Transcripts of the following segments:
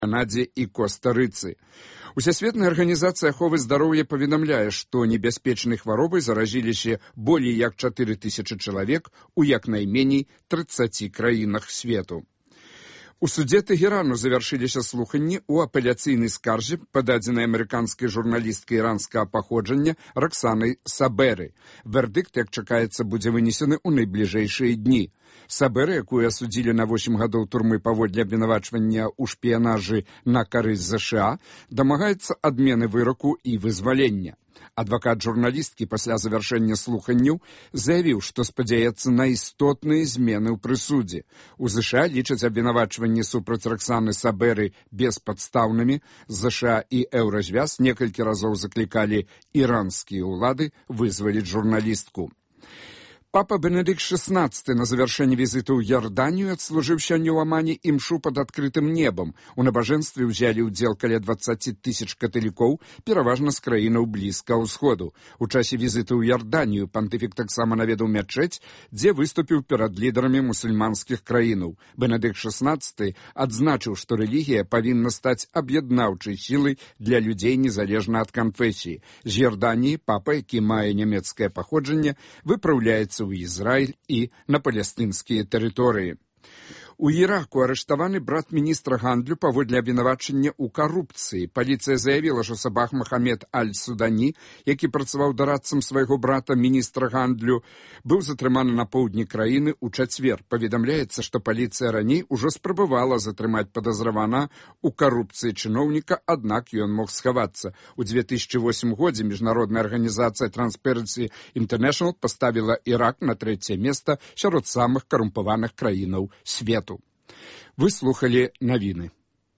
Канадзе і Коста-Рыцы. Усесветная арганізацыя аховы здароўя паведамляе, што небяспечнай хваробай заразіліся болей як 4000 чалавек у як найменей 30 краінах свету. У судзе Тэгерану завяршыліся слуханні ў апеляцыйнай скарзе, пададзенай амерыканскай журналісткай іранскага паходжання Роксанай Саберы. Вердыкт, як чакаецца, будзе вынесены ў найбліжэйшыя дні. Саберы, якую асудзілі на 8 гадоў турмы паводле абвінавачвання ў шпіянажы на карысць ЗША, дамагаецца адмены выраку і вызвалення. Адвакат журналісткі пасля завяршэння слуханняў заявіў, што спадзяецца на істотныя змены ў прысудзе. У ЗША лічаць абвінавачванні супраць Роксаны Саберы беспадстаўнымі. ЗША і Еўразвяз некалькі разоў заклікалі іранскія ўлады вызваліць журналістку. Папа Бенедыкт XVI на завяршэнні візіту ў Ярданію адслужыў сёння ў Амане імшу пад адкрытым небам. У набажэнстве ўзялі ўдзел каля 20 000 каталікоў, пераважна з краінаў Блізкага ўсходу. У часе візіту ў Ярданію пантыфік таксама наведаў мячэць, дзе выступіў перад лідарамі мусульманскіх краінаў. Бенедыкт XVI адзначыў, што рэлігія павінна стаць аб'яднаўчай сілай для людзей незалежна ад канфесіі. З Ярданіі папа, які мае нямецкае паходжанне, выпраўляецца ў Ізраіль і на палестынскія тэрыторыі. У Іраку арыштаваны брат міністра гандлю паводле абвінавачання ў карупцыі. Паліцыя заявіла, што Сабах Махамед Аль-Судані, які працаваў дарадцам свайго брата міністра гандлю, быў затрыманы на поўдні краіны ў чацвер. Паведамляецца, што паліцыя раней ужо спрабавала затрымаць падазравана ў карупцыі чыноўніка, аднак ён мог схавацца. У 2008 годзе міжнародная арганізацыя Transparency International паставіла Ірак на 3-е месца сярод самых карумпаваных краінаў свету. Вы слухали навіны.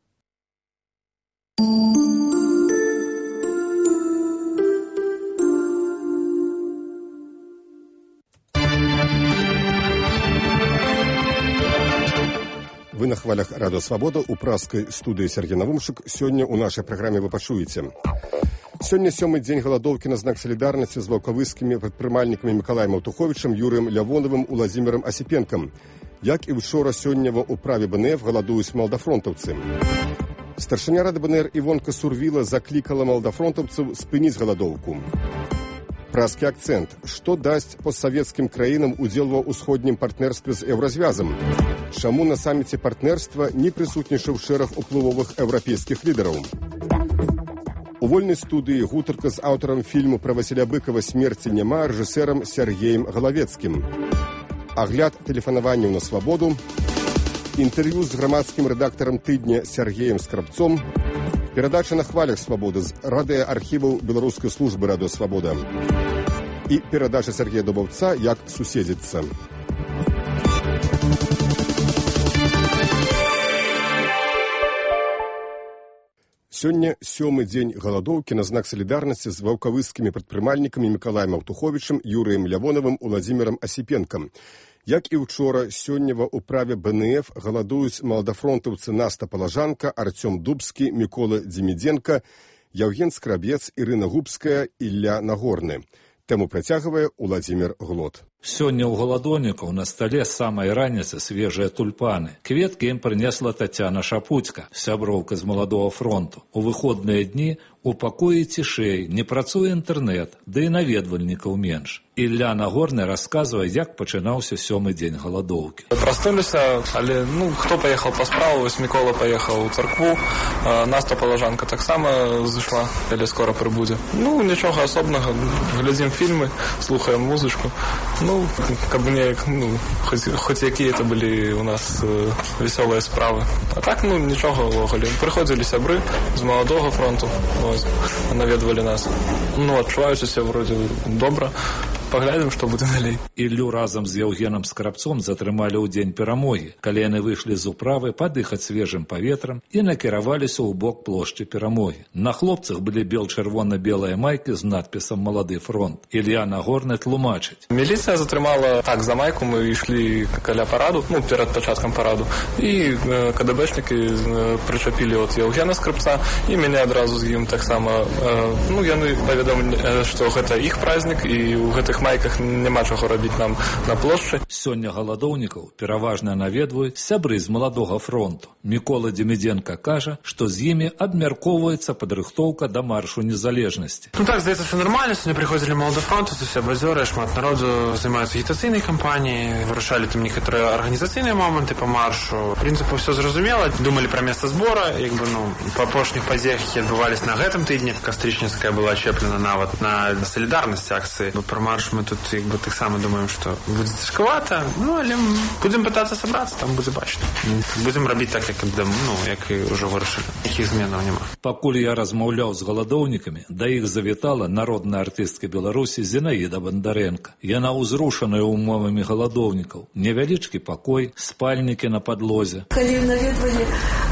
Вы на хвалях Радио Свобода у праскай студыі Сергей Навумшык. Сёння ў нашай праграме вы пачуеце. Сёння 7-й дзень галадоўкі на знак салідарнасці з ваўкавыскімі прадпрымальнікамі Мікалаем Аўтуховічам, Юрыем Лявоновым, Уладзімірам Асіпенкам. Як і учора, сёння ва ўправе БНФ галадуюць малдафронтаўцы. Старшыня рады БНР Івонка Сурвіла заклікала малдафронтаўцаў спыніць галадоўку. Праскі акцэнт. Што дасць постсавецкім краінам удзел ва ўсходнім партнерстве з Еўразвязам? Чаму на саміце партнерства не прысутнічаў шэраг уплывовых еўрапейскіх лідараў? У вольнай студыі гутарка з аўтарам фільму пра Васіля Быкава «Смерці няма» рэжысэрам Сергеем Галавецкім. Агляд тэлефанаванняў на свабоду, інтэрв'ю з грамадскім рэдактарам тыдня Сергеем Скрабцом, перадача на хвалях свабоды з радыаархіваў Беларускай службы Радыё Свабода і перадача Сергея Дубаўца «Як суседзіцца». Сёння 7-й дзень галадоўкі на знак салідарнасці з ваўкавыскімі прадпрымальнікамі Мікалаем Аўтуховічам, Юрыем Лявоновым, Уладзімірам Асіпенкам. Як і учора, сёння ва ўправе БНФ галадуюць малдафронтаўцы Наста Палажанка, Арцём Дубскі, Мікола Дзімідзенка, Яўген Скрабец, Ірына Губская, Ілля Нагорны. Тэму працягвае Уладзімір Глот. Сёння ў галадоннікаў на стале з самай раніцы свежыя тульпаны. Кветкі ім прынесла Тацяна Шапуцька, сяброўка з Маладога фронту. У выходныя дні у пакоі цішэй, не працуе інтэрнэт, ды і наведвальнікаў менш. Ілля Нагорны расказвае, як пачынаўся 7-й дзень галадоўкі. Прастуліся, але хто паехаў па справу, вось Мікола паехаў у царкву, Наста Палажанка таксама зышла, але скора прыбудзе. Нічога асобнага, глядзім фільмы, слухаем музычку. Каб неяк, хоць якія-то былі у нас весёлыя справы. А так, нічога ўвогуле. Прыходзілі сябры з Маладога фронту, наведвалі нас. Адчуваючыся вроде добра. Паглядзім, што будзе далей. Іллю разам з Яўгенам Скрабцом затрымалі ў дзень перамогі, калі яны выйшлі з управы падыхаць свежым паветрам і накіраваліся ў бок плошчы перамогі. На хлопцах былі бел-чырвона-белыя майкі з надпісам «Малады фронт». Ілля Нагорны тлумачыць. Міліцыя затрымала за майку, мы ішлі каля параду, перад пачаткам параду, і КДБшнікі прычапілі от Яўгена Скрабца, і мяне адразу з ім таксама, яны паведамілі, што гэта іх празднік, і ў гэтых майках няма чаго рабіць нам на плошчы. Сёння галадоўнікаў пераважна наведваюць сябры з маладога фронту. Мікола Демідзенка кажа, што з імі абмяркоўваецца падрыхтоўка да маршу незалежнасці. Ну так, здаецца, все нормально. Сьогодні приходили молоді фронту, це все базьори, шмат народу займаються агітаційні кампанії, вирішали там некоторі організаційні моменти по маршу. В принципі, все зрозуміло. Думали про місце збору, якби, ну, по пошних подіях, які відбувалися на гэтым тижні. Костричницька була чеплена навіть на солідарність акції. Про марш ми тут, якби, так само думаємо, що буде тяжковато, ну, але будемо питатися зібратися, там буде бачити. Будемо робити так, як і вже вирішили. Яких змінів нема. Пакуль я размаўляў з галадоўнікамі, да іх завітала народная артыстка Беларусі Зінаіда Бандарэнка. Яна ўзрушаная умовамі галадоўнікаў. Невялічкі пакой, спальнікі на падлозе. Калі наведвалі,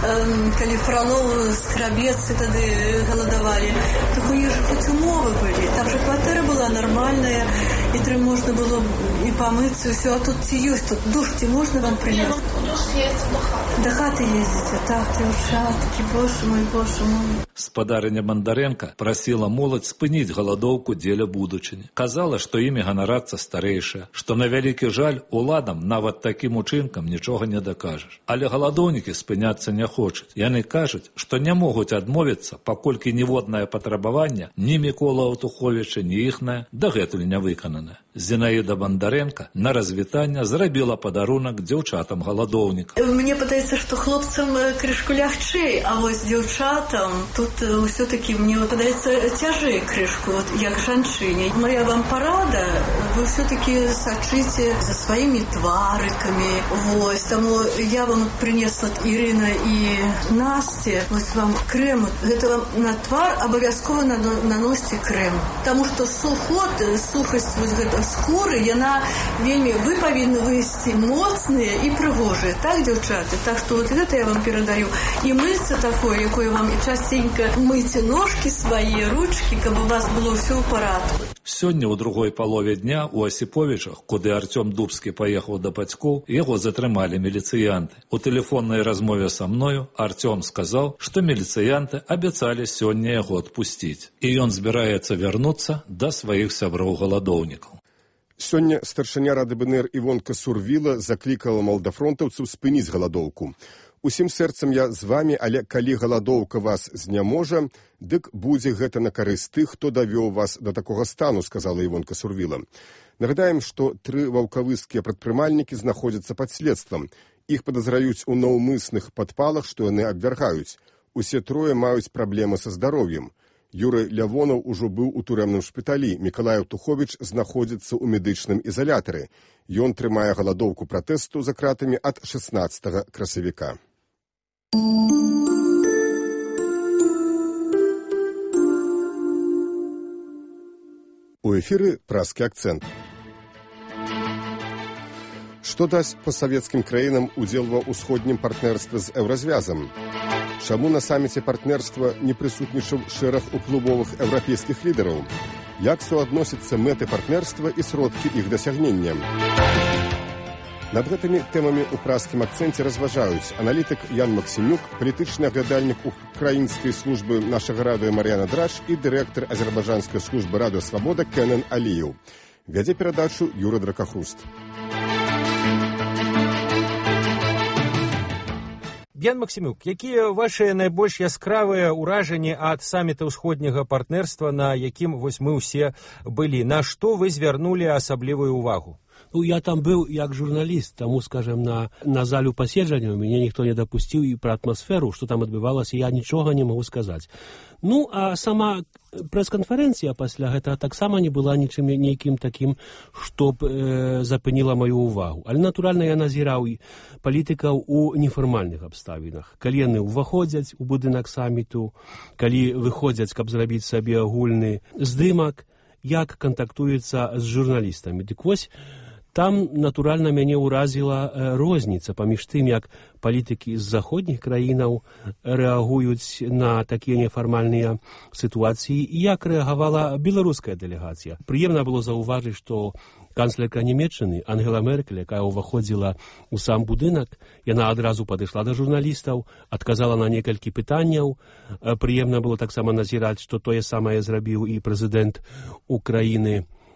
калі Фролов, Скрабец тады галадавалі, так у іх хоць умовы былі. Там же кватэра была нормальная, і трым можна было і памыцца, і ўсё. А тут ці ёсць, тут душ ці можна вам прынесці? Душ есть, до хаты ездзіце, так, дзяўчаткі, боже мой, боже мой. Спадарыня Бандарэнка прасіла моладзь спыніць галадоўку дзеля будучыні. Казала, што імі ганарацца старэйшыя, што на вялікі жаль уладам нават такім учынкам нічога не дакажаш. Але галадоўнікі спыняцца не хочуць. Яны кажуць, што не могуць адмовіцца, паколькі ніводнае патрабаванне ні Мікола Аўтуховіча, ні іхнае дагэтуль не выканана. Зінаіда Бандарэнка на развітанне зрабіла падарунак дзяўчатам галадоўнік. Мне падаецца, што хлопцам крышку лягчэй, а вось дзяўчатам тут ўсё-такі, мне падаецца, цяжэй крышку, вот, як жанчыне. Моя вам парада, вы ўсё-такі сачыце за сваімі тварыкамі. Вось, таму я вам прынесла, Ірына і Насце, вось вам крэм. Гэта вам на твар абавязкова наносьце крэм. Таму што сухасць вось гэта скуры, яна вельмі, вы павінны выйсці моцныя і прыгожыя. Так, дзяўчаты? Так што вот гэта я вам перадаю. І мыцца такое, якое вам і частенька мыйце ножкі свае, ручкі, каб у вас было ўсё ў парадку. Сёння ў другой палове дня ў Асіповічах, куды Артём Дубскі паехаў да бацькоў, яго затрымалі міліцыянты. У тэлефоннай размове са мною Артём сказаў, што міліцыянты абяцалі сёння яго адпусціць. І ён збіраецца вярнуцца да сваіх сяброў-галадоўнікаў. Сёння старшыня Рады БНР Івонка Сурвіла заклікала малдафронтаўцаў спыніць галадоўку. Усім сэрцам я з вамі, але калі галадоўка вас зняможа, дык будзе гэта на карысць тых, хто давёў вас да такога стану, сказала Івонка Сурвіла. Нагадаем, што 3 ваўкавыскія прадпрымальнікі знаходзяцца пад следствам. Іх падазраюць у наўмысных падпалах, што яны абвяргаюць. Усе 3 маюць праблемы са здароўем. Юрый Лявонаў ужо быў у турэмным шпіталі. Мікалай Аўтуховіч знаходзіцца ў медычным ізалятары. Ён трымае галадоўку пратэсту за кратамі ад 16 красавіка. У эфіры празкі акцэнт. Што дасць пасавецкім краінам удзел ва ўсходнім партнерстве з еўразвязам? Чаму на саміце партнерства не прысутнічаў шэраг уплывовых еўрапейскіх лідараў? Як суадносяцца мэты партнерства і сродкі іх дасягнення? Над гэтымі тэмамі ў празкім акцэнце разважаюць аналітык Ян Максімюк, палітычны аглядальнік украінскай службы нашага радыё Мар'яна Драч і дырэктар азербайджанскай службы Радыё Свабода Кенен Аліеў. Вядзе перадачу Юра Дракахруст. Ян Максімюк, якія вашыя найбольш яскравыя ўражанні ад саміта ўсходняга партнерства, на якім вось мы ўсе былі? На што вы звярнулі асаблівую ўвагу? Ну, я там быў як журналіст, таму, скажем, на залю паседжання мяне ніхто не дапусціў, і пра атмасферу, што там адбывалася, я нічога не магу сказаць. Ну, а сама прэс-канферэнцыя пасля гэтага таксама не была нейкім такім, што б запыніла маю ўвагу. Але, натуральна, я назіраў палітыкаў у нефармальных абставінах. Калі яны ўваходзяць у будынак саміту, калі выходзяць, каб зрабіць сабе агульны здымак, як кантактуецца з журналістамі. Дык вось, там, натуральна, мяне ўразіла розніца паміж тым, як палітыкі з заходніх краінаў рэагуюць на такія нефармальныя сітуацыі і як рэагавала беларуская дэлегацыя. Прыемна было заўважыць, што канцлерка Нямецчыны Ангела Меркель, якая ўваходзіла ў сам будынак, яна адразу падышла да журналістаў, адказала на некалькі пытанняў. Прыемна было таксама назіраць, што тое самае зрабіў і прэзідэнт Украіны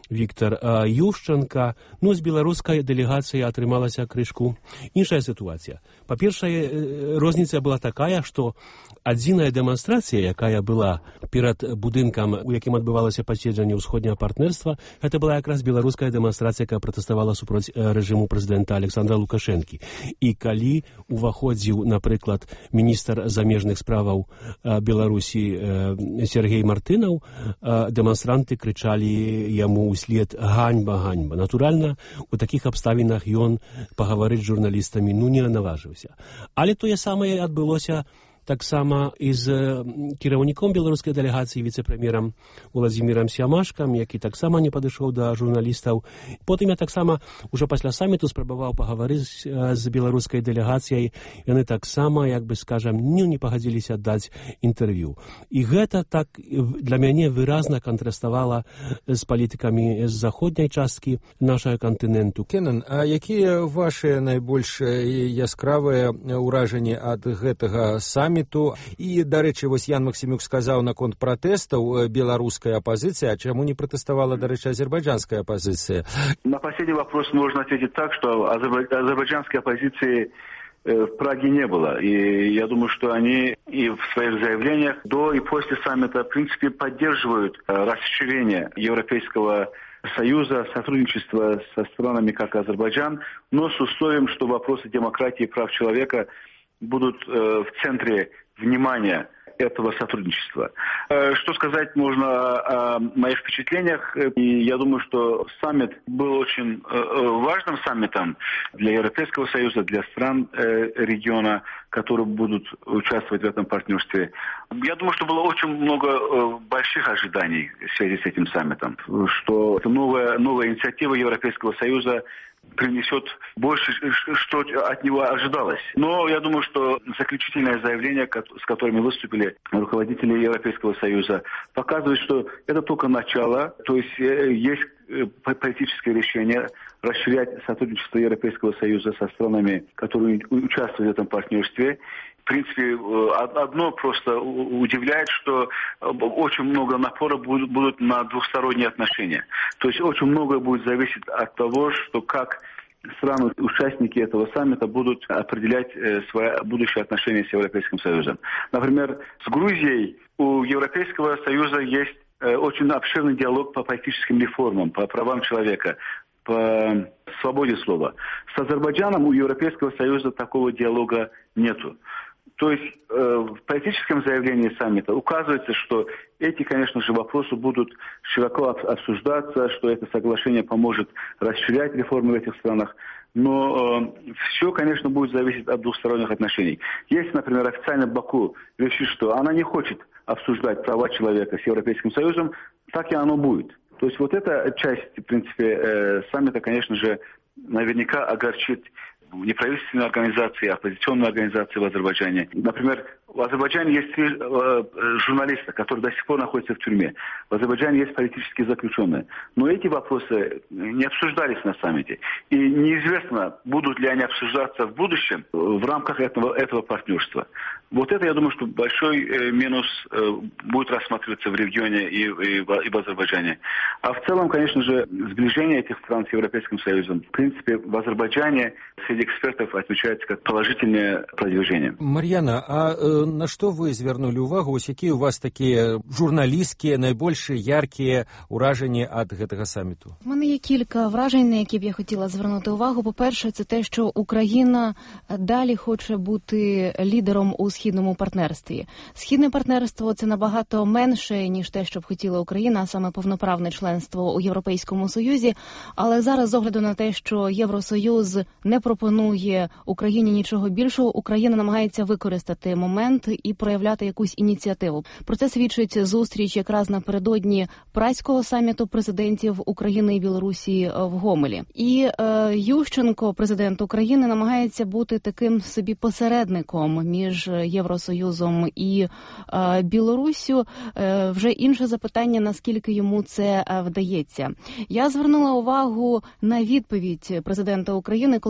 Віктор Ющенка. Ну, з беларускай дэлегацыяй атрымалася крышку іншая сітуацыя. Па-першае, розніца была такая, што адзіная дэманстрацыя, якая была перад будынкам, у якім адбывалася паседжанне ўсходняга партнерства, гэта была якраз беларуская дэманстрацыя, якая пратэставала супроць рэжыму прэзідэнта Александра Лукашэнкі. І калі уваходзіў, напрыклад, міністр замежных справаў Беларусі Сергей Мартынаў, дэманстранты крычалі яму ўслед «Ганьба, ганьба». Натуральна, у такіх абставінах ён пагаварыць з журналістамі не наважыўся. Але тое самае адбылося таксама і з кіраўніком беларускай дэлегацыі, віцэ-прэм'ерам Уладзімірам Сямашкам, які таксама не падышоў да журналістаў. Потым я таксама ўжо пасля саміту спрабаваў пагаварыць з беларускай дэлегацыяй. Яны таксама, як бы скажам, не пагадзіліся даць інтэрв'ю. І гэта так для мяне выразна кантраставала з палітыкамі з заходняй часткі нашага кантыненту. Кенан, а якія вашыя найбольш яскравыя ўражанні ад гэтага саміту? І, дарэчы, вось Ян Максімюк сказаў наконт пратэстаў беларускай апозиции, а чему не протестовала, до речи, азербайджанская оппозиция? На последний вопрос можно ответить так, что азербайджанской оппозиции в Праге не было. И я думаю, что они и в своих заявлениях до и после саммита, в принципе, поддерживают расширение Европейского Союза, сотрудничество со странами, как Азербайджан, но с условием, что вопросы демократии и прав человека будут в центре внимания этого сотрудничества. Что сказать можно о моих впечатлениях? И я думаю, что саммит был очень важным саммитом для Европейского Союза, для стран региона, которые будут участвовать в этом партнерстве. Я думаю, что было очень много больших ожиданий в связи с этим саммитом, что новая инициатива Европейского Союза принесет больше, что от него ожидалось. Но я думаю, что заключительное заявление, с которыми выступили руководители Европейского Союза, показывает, что это только начало, то есть есть политическое решение расширять сотрудничество Европейского Союза со странами, которые участвуют в этом партнерстве. В принципе, одно просто удивляет, что очень много напора будут на двухсторонние отношения. То есть очень многое будет зависеть от того, что как страны-участники этого саммита будут определять свои будущие отношения с Европейским Союзом. Например, с Грузией у Европейского Союза есть очень обширный диалог по политическим реформам, по правам человека, по свободе слова. С Азербайджаном у Европейского Союза такого диалога нету. То есть в политическом заявлении саммита указывается, что эти, конечно же, вопросы будут широко обсуждаться, что это соглашение поможет расширять реформы в этих странах. Но все, конечно, будет зависеть от двухсторонних отношений. Если, например, официально Баку решит, что она не хочет обсуждать права человека с Европейским Союзом, так и оно будет. То есть вот эта часть, в принципе, саммита, конечно же, наверняка огорчит неправительственные организации, оппозиционные организации в Азербайджане. Например, в Азербайджане есть 3 журналиста, которые до сих пор находятся в тюрьме. В Азербайджане есть политические заключенные. Но эти вопросы не обсуждались на саммите. И неизвестно, будут ли они обсуждаться в будущем в рамках этого партнерства. Вот это, я думаю, что большой минус будет рассматриваться в регионе и в Азербайджане. А в целом, конечно же, сближение этих стран с Европейским Союзом, в принципе, в Азербайджане среди экспертов отмечается как положительное продвижение. Мар'яна, а на што вы звярнулі ўвагу, ось якія у вас такія журналісцкія найбольш яркія ўражанні ад гэтага саміту? У мене є кілька вражень, на які б я хотіла звернути увагу. По-перше, це те, що Україна далі хоче бути лідером у східному партнерстві. Східне партнерство – це набагато менше, ніж те, що б хотіла Україна, а саме повноправне членство у Європейському Союзі. Але зараз, з огляду на те, що Євросоюз не пропонує Україні нічого більшого, Україна намагається використати момент і проявляти якусь ініціативу. Про це свідчить зустріч якраз напередодні Празького саміту президентів України і Білорусі в Гомелі. І Ющенко, президент України, намагається бути таким собі посередником між Євросоюзом і Білоруссю. Вже інше запитання, наскільки йому це вдається. Я звернула увагу на відповідь президента України, коли на запитання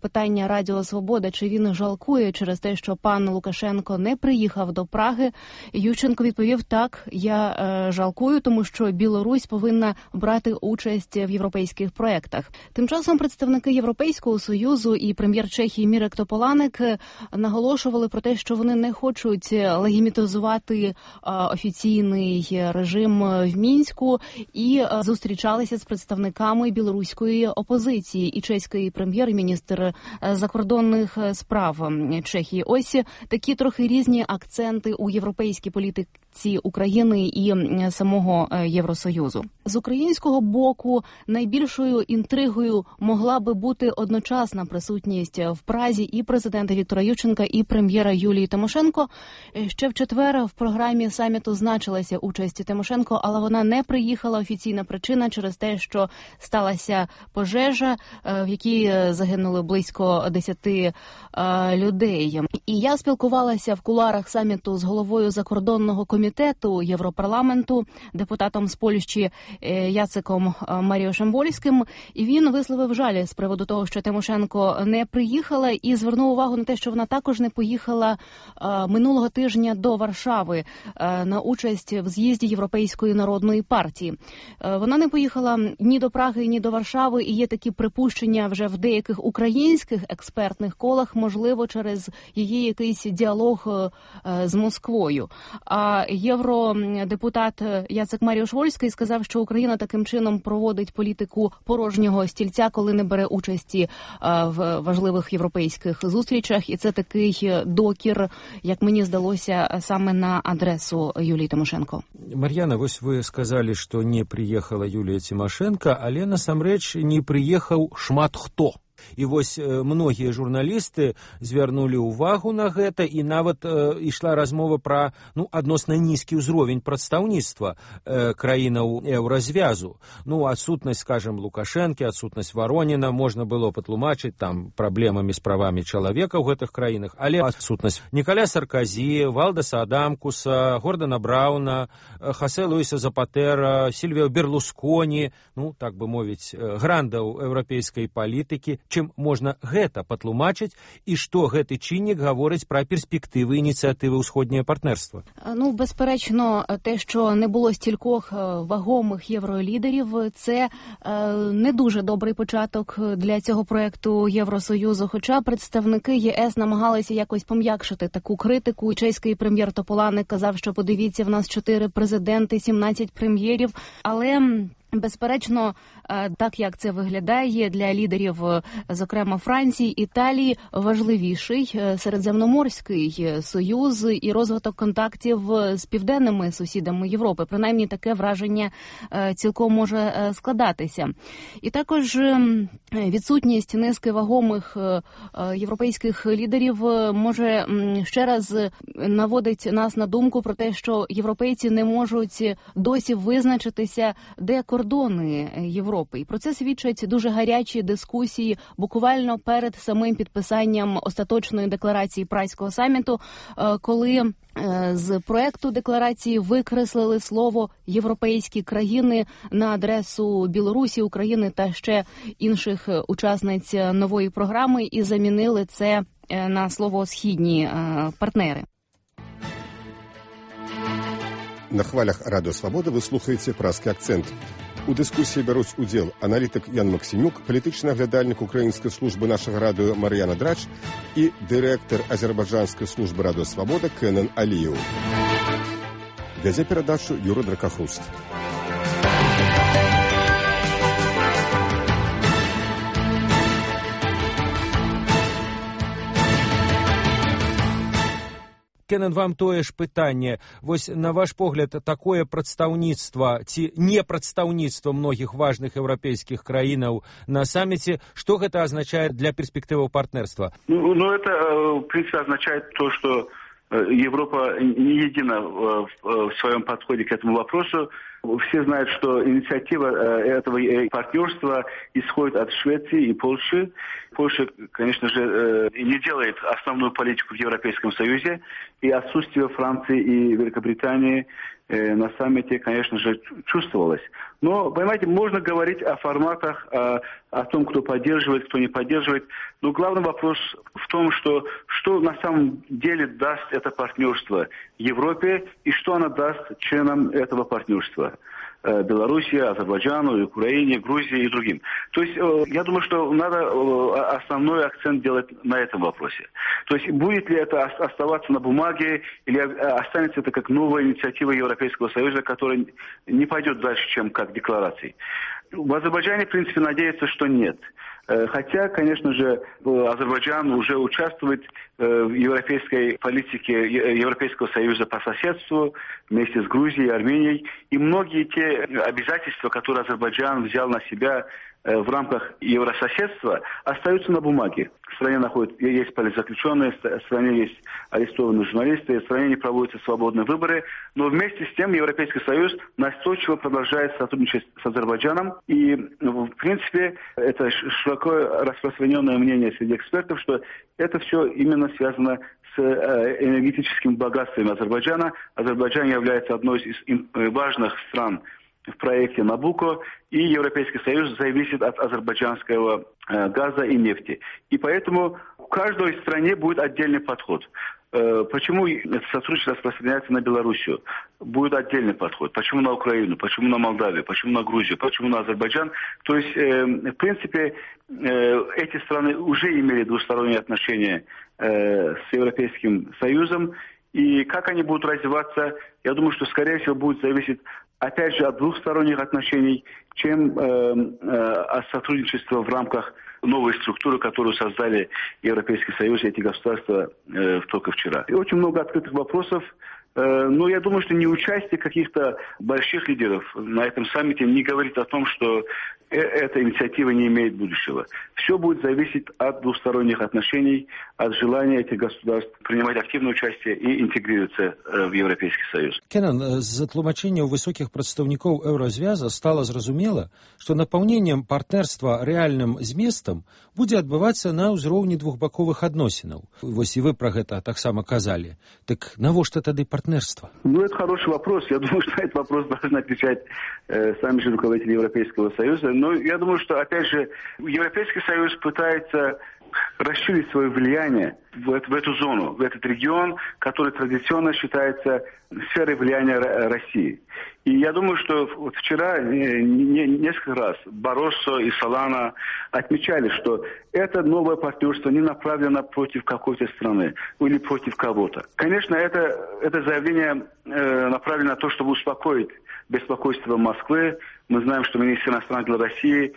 запитання Радіо Свобода, чи він жалкує через те, що пан Лукашенко не приїхав до Праги, Ющенко відповів: так, я жалкую, тому що Білорусь повинна брати участь в європейських проєктах. Тим часом представники Європейського Союзу і прем'єр Чехії Мірек Тополанек наголошували про те, що вони не хочуть легітимізувати офіційний режим в Мінську, і зустрічалися з представниками білоруської опозиції і чеський прем'єр-міністр закордонних справ Чехії. Ось такі трохи різні акценти у європейській політиці України і самого Євросоюзу. З українського боку найбільшою інтригою могла би бути одночасна присутність в Празі і президента Віктора Ющенка, і прем'єра Юлії Тимошенко. Ще в четвер в програмі саміту значилася участь Тимошенко, але вона не приїхала. Офіційна причина через те, що сталася пожежа, в якій загинули близько 10 людей. І я спілкувалася в кулуарах саміту з головою закордонного комітету Європарламенту, депутатом з Польщі Яцеком Маріошем Вольським, і він висловив жаль з приводу того, що Тимошенко не приїхала, і звернув увагу на те, що вона також не поїхала минулого тижня до Варшави на участь в з'їзді Європейської народної партії. Вона не поїхала ні до Праги, ні до Варшави, і є такі припущення вже в деяких українських експертних колах, можливо, через її якийсь діалог з Москвою. А євродепутат Яцек Маріош Вольський сказав, що Україна таким чином проводить політику порожнього стільця, коли не бере участі в важливих європейських зустрічах, і це такий докір, як мені здалося, саме на адресу Юлії Тимошенко. Мар'яна, вось вы сказали, што не прыехала Юлія Тимошенко, але насамрэч не прыехаў шмат хто. І вось многія журналісты звярнулі ўвагу на гэта, і нават ішла размова пра адносна нізкі ўзровень прадстаўніцтва краінаў еўразвязу. Адсутнасць, скажем, Лукашэнкі, адсутнасць Вароніна можна было патлумачыць там праблемамі з правамі чалавека ў гэтых краінах, але адсутнасць Нікаля Сарказі, Валдаса Адамкуса, Гордана Брауна, Хосе Луіса Запатера, Сільвіо Берлусконі, так бы мовіць, грандаў еўрапейскай палітыкі, чым можна гэта патлумачыць, і што гэты чыннік гаворыць пра перспектывы ініцыятывы ўсходняе партнерства? Безперечно, те, що не було стількох вагомих євролідерів, це не дуже добрий початок для цього проєкту Євросоюзу, хоча представники ЄС намагалися якось пом'якшити таку критику. Чеський прем'єр Тополанек казав, що подивіться, в нас 4 президенти, 17 прем'єрів, але... Безперечно, так як це виглядає для лідерів, зокрема Франції, Італії, важливіший Середземноморський союз і розвиток контактів з південними сусідами Європи. Принаймні таке враження цілком може складатися. І також відсутність низки вагомих європейських лідерів може ще раз наводить нас на думку про те, що європейці не можуть досі визначитися, де кордони Європи. І про це свідчать дуже гарячі дискусії буквально перед самим підписанням остаточної декларації Празького саміту, коли з проекту декларації викреслили слово «європейські країни» на адресу Білорусі, України та ще інших учасниць нової програми і замінили це на слово «східні партнери». На хвалях Радіо Свобода ви слухаєте «Празкі акцент». У дискусії беруть уділ аналітик Ян Максимюк, політичний оглядальник Української служби нашого радіо Мар'яна Драч і директор Азербайджанської служби Радіо Свобода Кенен Алієв. Вязе передачу Юра Дракохруст. Кенен, вам тое ж пытанне. Вось, на ваш погляд, такое прадстаўніцтва ці не прадстаўніцтва многіх важных еўрапейскіх краінаў на саммите, что гэта означает для перспективы партнерства? Это, в принципе, означает то, что Европа не едина в своем подходе к этому вопросу. Все знают, что инициатива этого партнерства исходит от Швеции и Польши. Польша, конечно же, не делает основную политику в Европейском Союзе, и отсутствие Франции и Великобритании на саммите, конечно же, чувствовалось. Но, понимаете, можно говорить о форматах, о том, кто поддерживает, кто не поддерживает. Но главный вопрос в том, что на самом деле даст это партнерство Европе и что оно даст членам этого партнерства. Белоруссии, Азербайджану, Украине, Грузии и другим. То есть я думаю, что надо основной акцент делать на этом вопросе. То есть будет ли это оставаться на бумаге или останется это как новая инициатива Европейского Союза, которая не пойдет дальше, чем как декларации. В Азербайджане, в принципе, надеется, что нет. Хотя, конечно же, Азербайджан уже участвует в европейской политике Европейского Союза по соседству вместе с Грузией и Арменией. И многие те обязательства, которые Азербайджан взял на себя в рамках еврососедства, остаются на бумаге. В стране есть политзаключенные, в стране есть арестованные журналисты, в стране не проводятся свободные выборы. Но вместе с тем Европейский Союз настойчиво продолжает сотрудничать с Азербайджаном. И, в принципе, это широко распространенное мнение среди экспертов, что это все именно связано с энергетическим богатством Азербайджана. Азербайджан является одной из важных стран в проекте «Набуко», и Европейский Союз зависит от азербайджанского газа и нефти. И поэтому в каждой стране будет отдельный подход. Почему это сотрудничество распространяется на Белоруссию? Будет отдельный подход. Почему на Украину? Почему на Молдавию? Почему на Грузию? Почему на Азербайджан? То есть, в принципе, эти страны уже имели двусторонние отношения с Европейским Союзом. И как они будут развиваться, я думаю, что, скорее всего, будет зависеть, опять же, от двухсторонних отношений, чем от сотрудничества в рамках новой структуры, которую создали Европейский Союз и эти государства только вчера. И очень много открытых вопросов. Но я думаю, что неучастие каких-то больших лидеров на этом саммите не говорит о том, что эта инициатива не имеет будущего. Все будет зависеть от двусторонних отношений, от желания этих государств принимать активное участие и интегрироваться в Европейский Союз. Кенан, з тлумачэнняў высокіх прадстаўнікоў еўразвяза стала зразумела, што напаўненнем партнерства рэальным зместам будзе адбывацца на ўзроўні двухбаковых адносінаў. Вось і вы пра гэта таксама казалі. Так навошта тады партнерство? Ну, это хороший вопрос. Я думаю, что на этот вопрос должны отвечать сами же руководители Европейского Союза. Но я думаю, что, опять же, Европейский Союз пытается расширить свое влияние в эту зону, в этот регион, который традиционно считается сферой влияния России. И я думаю, что вот вчера несколько раз Баросо и Солана отмечали, что это новое партнерство не направлено против какой-то страны или против кого-то. Конечно, это заявление направлено на то, чтобы успокоить беспокойство Москвы. Мы знаем, что министр иностранных дел России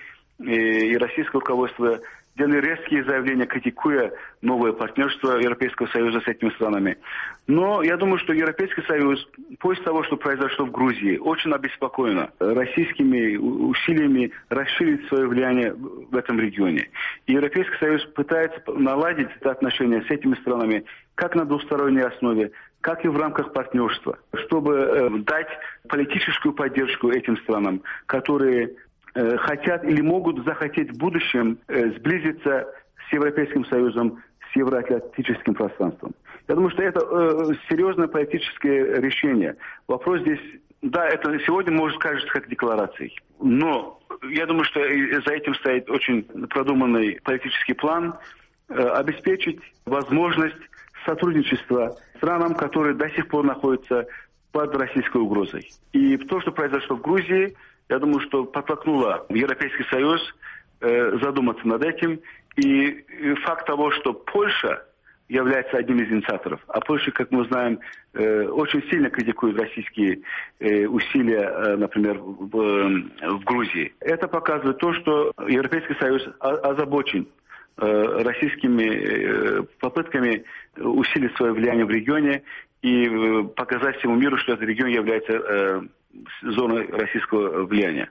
и российское руководство делали резкие заявления, критикуя новое партнерство Европейского Союза с этими странами. Но я думаю, что Европейский Союз, после того, что произошло в Грузии, очень обеспокоен российскими усилиями расширить свое влияние в этом регионе. И Европейский Союз пытается наладить это отношение с этими странами как на двусторонней основе, как и в рамках партнерства, чтобы дать политическую поддержку этим странам, которые хотят или могут захотеть в будущем сблизиться с Европейским Союзом, с евроатлантическим пространством. Я думаю, что это серьезное политическое решение. Вопрос здесь, да, это сегодня может кажется как декларацией, но я думаю, что за этим стоит очень продуманный политический план обеспечить возможность сотрудничества странам, которые до сих пор находятся под российской угрозой. И то, что произошло в Грузии, я думаю, что подтолкнуло Европейский Союз задуматься над этим. И факт того, что Польша является одним из инициаторов, а Польша, как мы знаем, очень сильно критикует российские усилия, например, в Грузии. Это показывает то, что Европейский Союз озабочен российскими попытками усилить свое влияние в регионе. и показать всему миру, что этот регион является зоной российского влияния.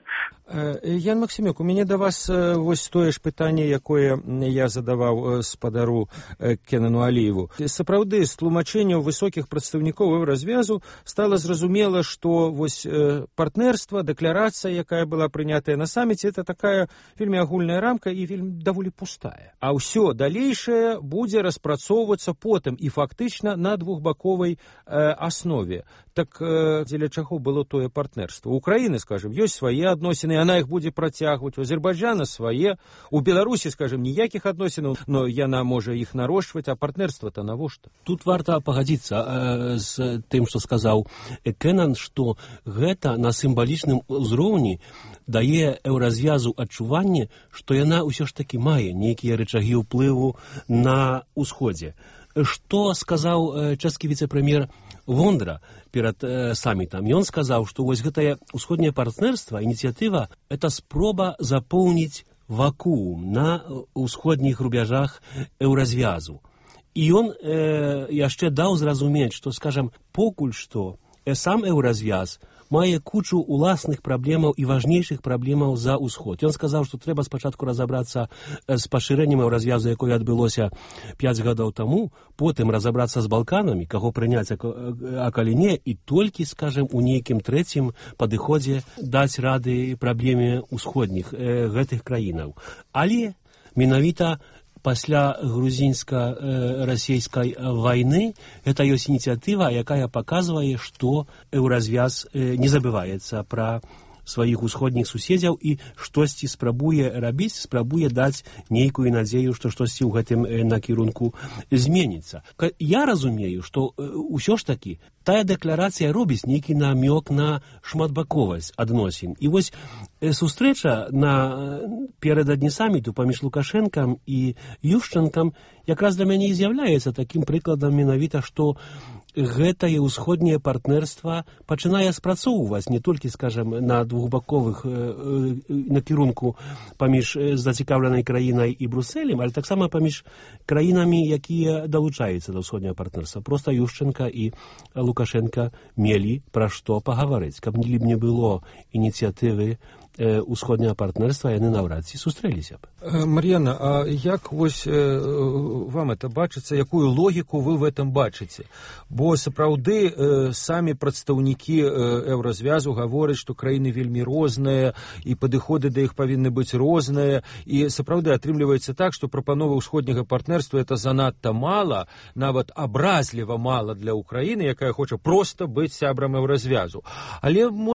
Ян Максимюк, у мяне да вас вось тое ж пытанне, якое я задаваў спадару Кенану Аліеву. Сапраўды, з тлумачэнняў высокіх прадстаўнікоў Еўразвязу стала зразумела, што вось партнерства, дэкларацыя, якая была прынятая на саміце, это такая вельмі агульная рамка і вельмі даволі пустая. А ўсё далейшае будзе распрацоўвацца потым і фактычна на двухбаковай аснове. Так дзеля чаго было тое партнерства? У Украіны, скажем, ёсць свае адносіны, яна іх будзе працягваць, у Азербайджана свае, у Беларусі, скажем, ніякіх адносінаў, но яна можа іх нарошчваць, а партнерства-то навошта? Тут варта пагадзіцца з тым, што сказаў Кенан, што гэта на сімвалічным узроўні дае Еўразвязу адчуванне, што яна ўсё ж такі мае нейкія рычагі ўплыву на ўсходзе. Што сказаў чэшскі віцэ-прэм'ер Вондра перад самітам? Ён сказаў, што вось гэтае ўсходняе партнерства, ініцыятыва, это спроба запоўніць вакуум на ўсходніх рубяжах Еўразвязу. І ён яшчэ даў зразумець, што, скажам, покуль што сам Еўразвяз мае кучу уласных праблемаў і важнейшых праблемаў за ўсход. Ён сказаў, што трэба спачатку разабрацца з пашырэннем Еўразвязу, якое адбылося 5 гадоў таму, потым разабрацца з Балканамі, каго прыняць, а калі не, і толькі, скажем, у нейкім трэцім падыходзе даць рады праблеме ўсходніх гэтых краінаў. Але менавіта пасля грузінска-расійскай вайны гэта ёсць ініцыятыва, якая паказвае, што Еўразвяз не забываецца пра сваіх усходніх суседзяў і штосьці спрабуе рабіць, спрабуе даць нейкую надзею, што штосьці ў гэтым накірунку зменіцца. Я разумею, што ўсё ж такі тая дэкларацыя робіць нейкі намёк на шматбаковасць адносін. І вось сустрэча перададні саміту паміж Лукашэнкам і Ющэнкам якраз для мяне і з'яўляецца такім прыкладам менавіта, што гэтае ўсходняе партнерства пачынае спрацоўваць не толькі, скажем, на двухбаковых накірунку паміж зацікаўленай краінай і Брусэлем, але таксама паміж краінамі, якія далучаюцца да ўсходняга партнерства. Проста Ющэнка і Лукашэнка мелі пра што пагаварыць. Каб не было ініцыятывы усходняга партнерства, яны наўрад ці сустрэліся б. Мар'яна, а як вось вам это бачыцца, якую логіку вы в этом бачыце? Бо сапраўды самі прадстаўнікі Еўразвязу гавораць, што краіны вельмі розныя і падыходы да іх павінны быць розныя, і сапраўды атрымліваецца так, што прапановы ўсходняга партнерства это занадта мала, нават абразліва мала для Украіны, якая хоча проста быць сябрам Еўразвязу. Але